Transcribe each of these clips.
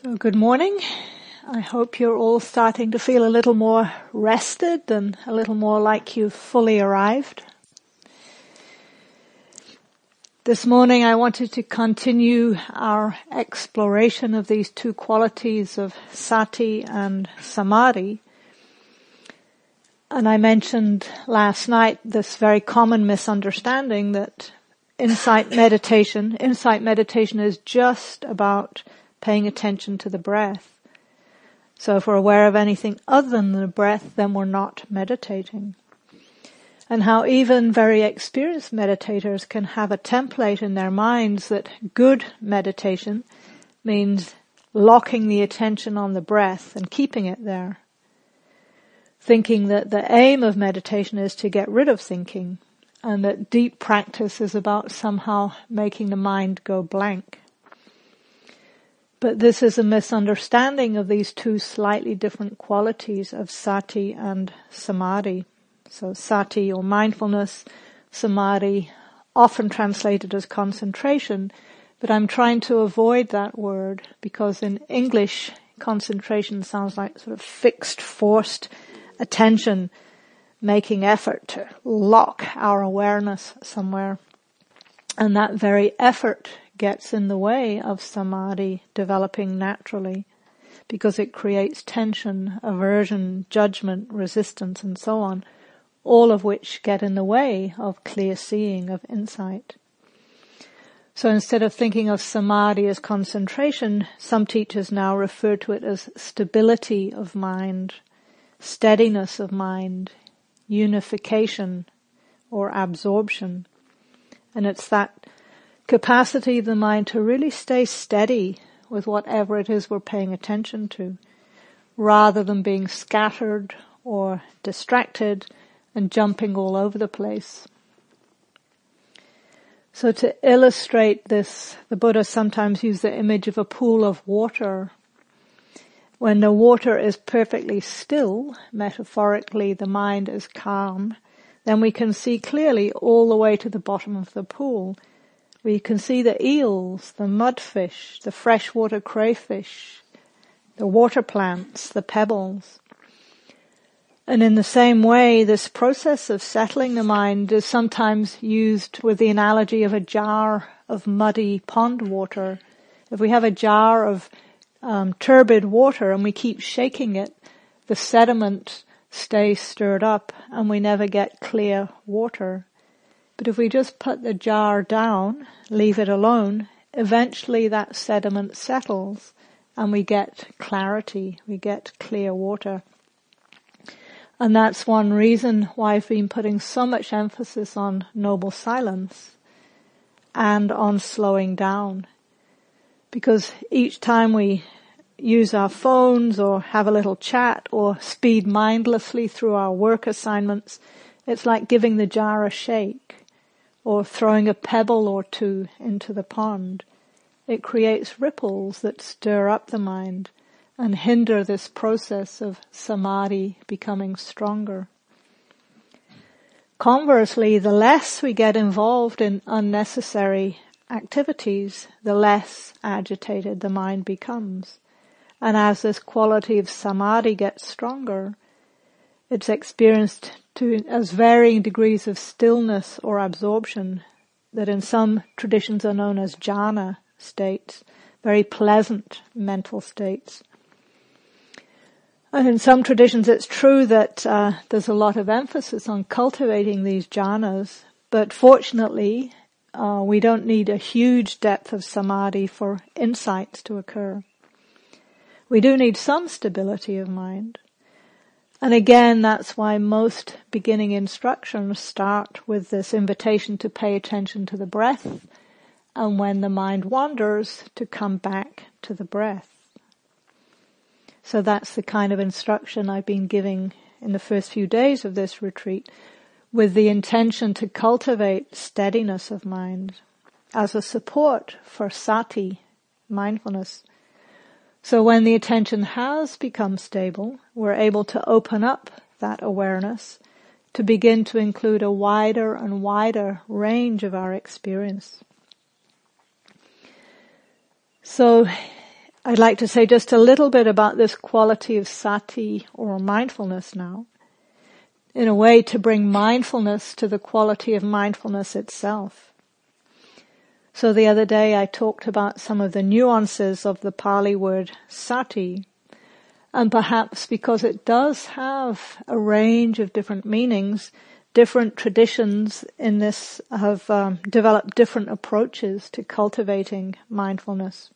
So good morning. I hope you're all starting to feel a little more rested and a little more like you've fully arrived. This morning I wanted to continue our exploration of these two qualities of sati and samadhi. And I mentioned last night this very common misunderstanding that insight meditation is just about paying attention to the breath. So if we're aware of anything other than the breath, then we're not meditating. And how even very experienced meditators can have a template in their minds that good meditation means locking the attention on the breath and keeping it there. Thinking that the aim of meditation is to get rid of thinking, and that deep practice is about somehow making the mind go blank. But this is a misunderstanding of these two slightly different qualities of sati and samadhi. So sati or mindfulness, samadhi, often translated as concentration, but I'm trying to avoid that word because in English concentration sounds like sort of fixed, forced attention, making effort to lock our awareness somewhere. And that very effort gets in the way of samadhi developing naturally because it creates tension, aversion, judgment, resistance, and so on, all of which get in the way of clear seeing, of insight. So instead of thinking of samadhi as concentration, some teachers now refer to it as stability of mind, steadiness of mind, unification, or absorption. And it's that capacity of the mind to really stay steady with whatever it is we're paying attention to, rather than being scattered or distracted and jumping all over the place. So to illustrate this, the Buddha sometimes used the image of a pool of water. When the water is perfectly still, metaphorically the mind is calm, then we can see clearly all the way to the bottom of the pool. We can see the eels, the mudfish, the freshwater crayfish, the water plants, the pebbles. And in the same way, this process of settling the mind is sometimes used with the analogy of a jar of muddy pond water. If we have a jar of turbid water and we keep shaking it, the sediment stays stirred up and we never get clear water. But if we just put the jar down, leave it alone, eventually that sediment settles and we get clarity, we get clear water. And that's one reason why I've been putting so much emphasis on noble silence and on slowing down. Because each time we use our phones or have a little chat or speed mindlessly through our work assignments, it's like giving the jar a shake or throwing a pebble or two into the pond. It creates ripples that stir up the mind and hinder this process of samadhi becoming stronger. Conversely, the less we get involved in unnecessary activities, the less agitated the mind becomes. And as this quality of samadhi gets stronger, it's experienced as varying degrees of stillness or absorption that in some traditions are known as jhana states, very pleasant mental states. And in some traditions it's true that there's a lot of emphasis on cultivating these jhanas, but fortunately we don't need a huge depth of samadhi for insights to occur. We do need some stability of mind. And again, that's why most beginning instructions start with this invitation to pay attention to the breath, and when the mind wanders, to come back to the breath. So that's the kind of instruction I've been giving in the first few days of this retreat, with the intention to cultivate steadiness of mind as a support for sati, mindfulness. So when the attention has become stable, we're able to open up that awareness to begin to include a wider and wider range of our experience. So I'd like to say just a little bit about this quality of sati or mindfulness now, in a way to bring mindfulness to the quality of mindfulness itself. So the other day I talked about some of the nuances of the Pali word sati, and perhaps because it does have a range of different meanings, different traditions in this have developed different approaches to cultivating mindfulness.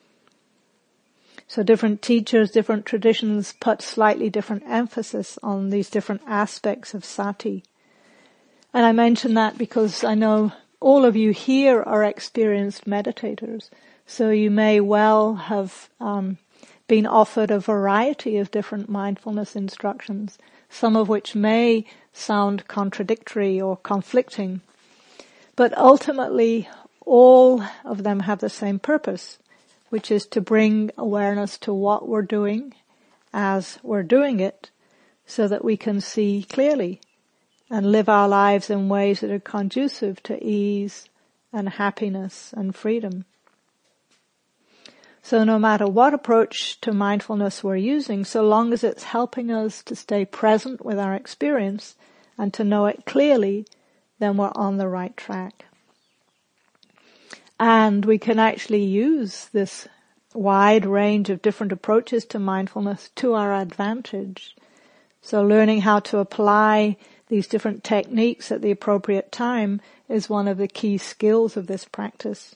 So different teachers, different traditions put slightly different emphasis on these different aspects of sati. And I mention that because I know all of you here are experienced meditators, so you may well have been offered a variety of different mindfulness instructions, some of which may sound contradictory or conflicting. But ultimately, all of them have the same purpose, which is to bring awareness to what we're doing as we're doing it, so that we can see clearly and live our lives in ways that are conducive to ease and happiness and freedom. So no matter what approach to mindfulness we're using, so long as it's helping us to stay present with our experience and to know it clearly, then we're on the right track. And we can actually use this wide range of different approaches to mindfulness to our advantage. So learning how to apply these different techniques at the appropriate time is one of the key skills of this practice.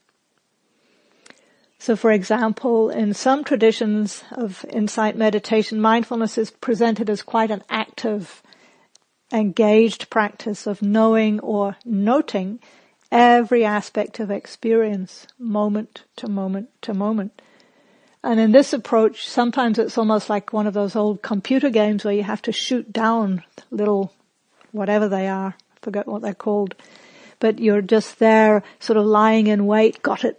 So for example, in some traditions of insight meditation, mindfulness is presented as quite an active, engaged practice of knowing or noting every aspect of experience, moment to moment to moment. And in this approach, sometimes it's almost like one of those old computer games where you have to shoot down little, whatever they are, I forget what they're called, but you're just there sort of lying in wait, got it.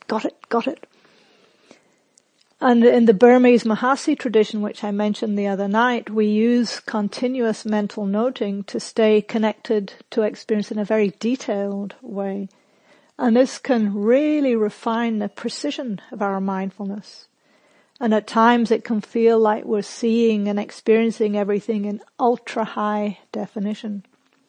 And in the Burmese Mahasi tradition, which I mentioned the other night, we use continuous mental noting to stay connected to experience in a very detailed way. And this can really refine the precision of our mindfulness. And at times it can feel like we're seeing and experiencing everything in ultra high definition.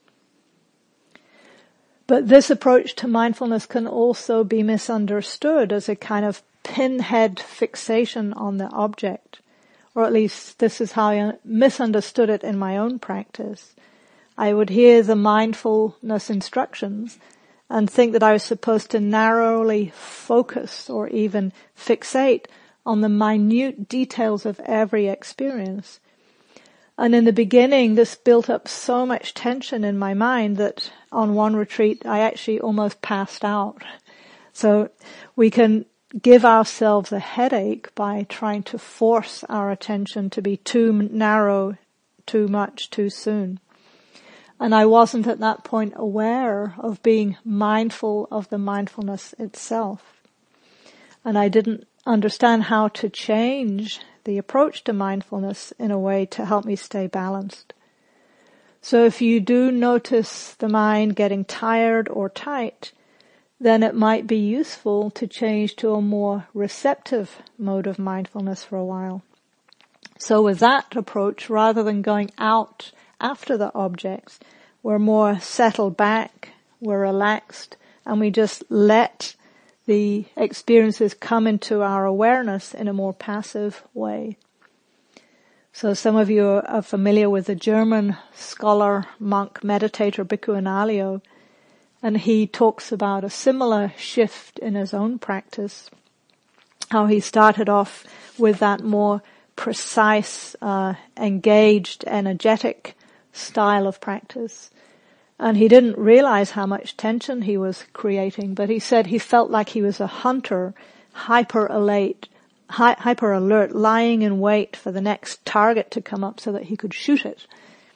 But this approach to mindfulness can also be misunderstood as a kind of pinhead fixation on the object, or at least this is how I misunderstood it in my own practice. I would hear the mindfulness instructions and think that I was supposed to narrowly focus or even fixate on the minute details of every experience. And in the beginning, this built up so much tension in my mind that on one retreat, I actually almost passed out. So we can give ourselves a headache by trying to force our attention to be too narrow, too much, too soon. And I wasn't at that point aware of being mindful of the mindfulness itself. And I didn't understand how to change the approach to mindfulness in a way to help me stay balanced. So if you do notice the mind getting tired or tight, then it might be useful to change to a more receptive mode of mindfulness for a while. So with that approach, rather than going out after the objects, we're more settled back, we're relaxed, and we just let the experiences come into our awareness in a more passive way. So some of you are familiar with the German scholar, monk, meditator Bhikkhu Analayo, and he talks about a similar shift in his own practice, how he started off with that more precise, engaged, energetic style of practice. And he didn't realize how much tension he was creating, but he said he felt like he was a hunter, hyper alert, lying in wait for the next target to come up so that he could shoot it.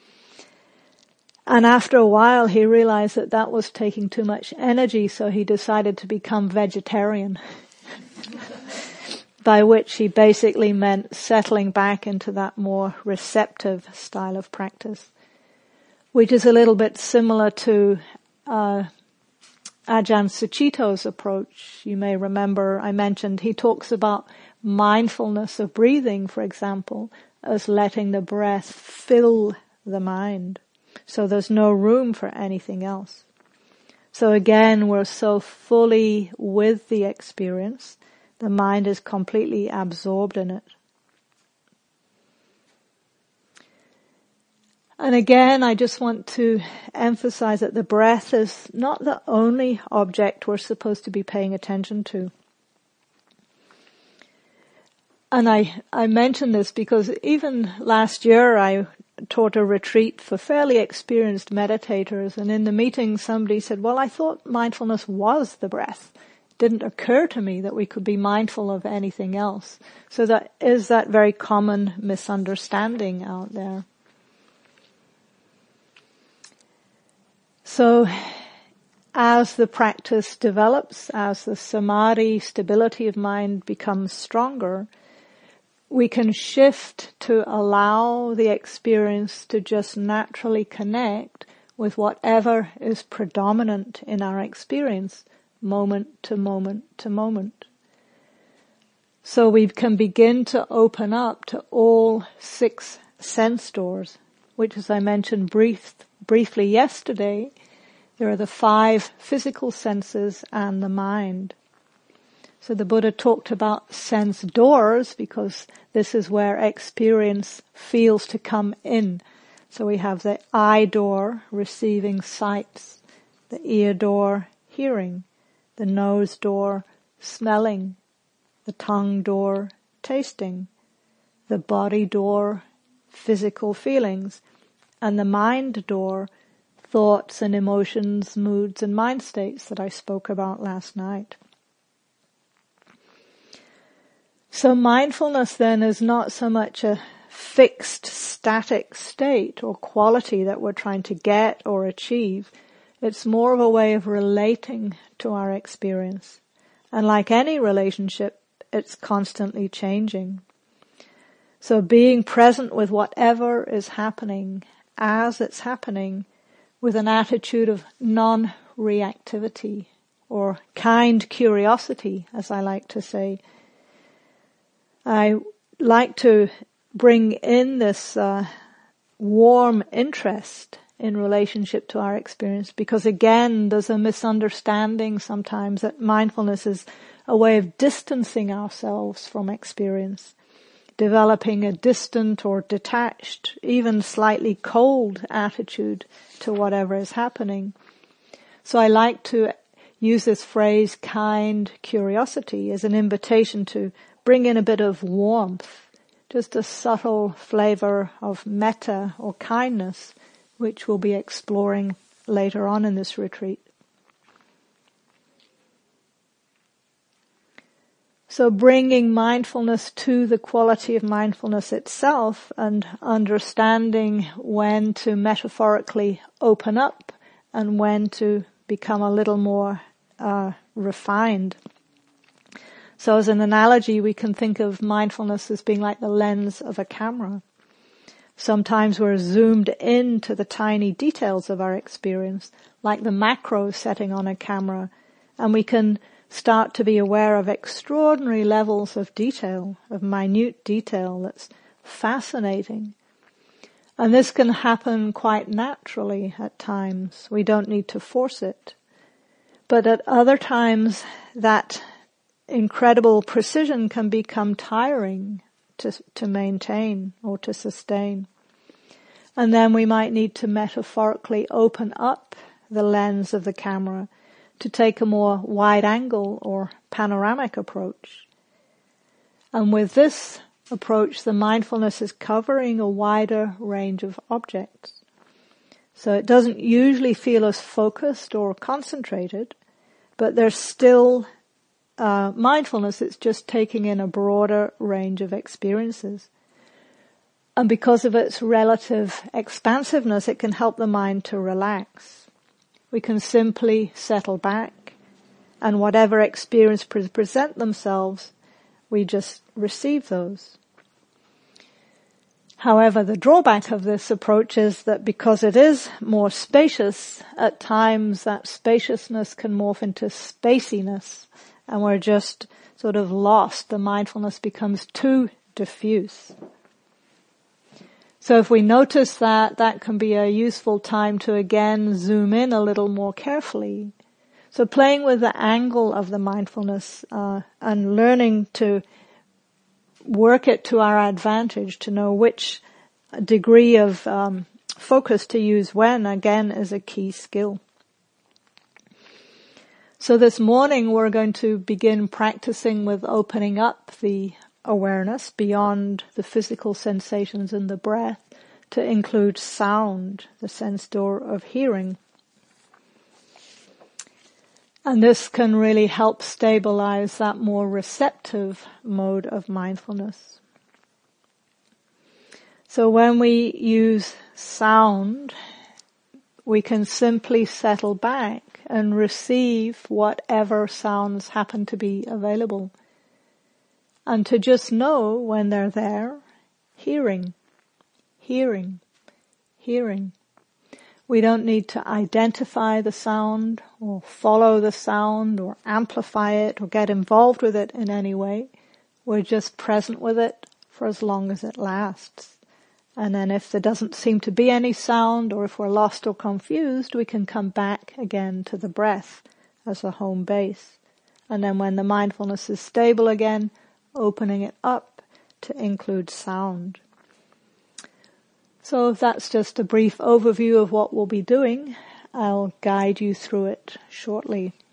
And after a while he realized that that was taking too much energy, so he decided to become vegetarian. By which he basically meant settling back into that more receptive style of practice, which is a little bit similar to Ajahn Suchito's approach, you may remember I mentioned, he talks about mindfulness of breathing, for example, as letting the breath fill the mind. So there's no room for anything else. So again, we're so fully with the experience, the mind is completely absorbed in it. And again, I just want to emphasize that the breath is not the only object we're supposed to be paying attention to. And I mention this because even last year I taught a retreat for fairly experienced meditators, and in the meeting somebody said, well, I thought mindfulness was the breath. It didn't occur to me that we could be mindful of anything else. So that is that very common misunderstanding out there. So as the practice develops, as the samadhi, stability of mind becomes stronger, we can shift to allow the experience to just naturally connect with whatever is predominant in our experience, moment to moment to moment. So we can begin to open up to all 6 sense doors, which, as I mentioned briefly yesterday, there are the 5 physical senses and the mind. So the Buddha talked about sense doors because this is where experience feels to come in. So we have the eye door, receiving sights, the ear door, hearing, the nose door, smelling, the tongue door, tasting, the body door, physical feelings, and the mind door, thoughts and emotions, moods and mind states that I spoke about last night. So mindfulness then is not so much a fixed, static state or quality that we're trying to get or achieve. It's more of a way of relating to our experience. And like any relationship, it's constantly changing. So being present with whatever is happening as it's happening with an attitude of non-reactivity or kind curiosity, as I like to say. I like to bring in this warm interest in relationship to our experience because again, there's a misunderstanding sometimes that mindfulness is a way of distancing ourselves from experience, developing a distant or detached, even slightly cold attitude to whatever is happening. So I like to use this phrase, kind curiosity, as an invitation to bring in a bit of warmth, just a subtle flavor of metta or kindness, which we'll be exploring later on in this retreat. So bringing mindfulness to the quality of mindfulness itself and understanding when to metaphorically open up and when to become a little more refined. So as an analogy, we can think of mindfulness as being like the lens of a camera. Sometimes we're zoomed into the tiny details of our experience, like the macro setting on a camera, and we can start to be aware of extraordinary levels of detail, of minute detail that's fascinating. And this can happen quite naturally at times. We don't need to force it. But at other times, that incredible precision can become tiring to maintain or to sustain. And then we might need to metaphorically open up the lens of the camera to take a more wide angle or panoramic approach. And with this approach, the mindfulness is covering a wider range of objects. So it doesn't usually feel as focused or concentrated, but there's still mindfulness. It's just taking in a broader range of experiences. And because of its relative expansiveness, it can help the mind to relax. We can simply settle back, and whatever experience present themselves, we just receive those. However, the drawback of this approach is that because it is more spacious, at times that spaciousness can morph into spaciness, and we're just sort of lost. The mindfulness becomes too diffuse. So if we notice that, that can be a useful time to again zoom in a little more carefully. So playing with the angle of the mindfulness and learning to work it to our advantage, to know which degree of focus to use when, again, is a key skill. So this morning we're going to begin practicing with opening up the awareness beyond the physical sensations and the breath to include sound, the sense door of hearing. And this can really help stabilize that more receptive mode of mindfulness. So when we use sound, we can simply settle back and receive whatever sounds happen to be available. And to just know when they're there, hearing, hearing, hearing. We don't need to identify the sound or follow the sound or amplify it or get involved with it in any way. We're just present with it for as long as it lasts. And then if there doesn't seem to be any sound, or if we're lost or confused, we can come back again to the breath as a home base. And then when the mindfulness is stable again, opening it up to include sound. So that's just a brief overview of what we'll be doing. I'll guide you through it shortly.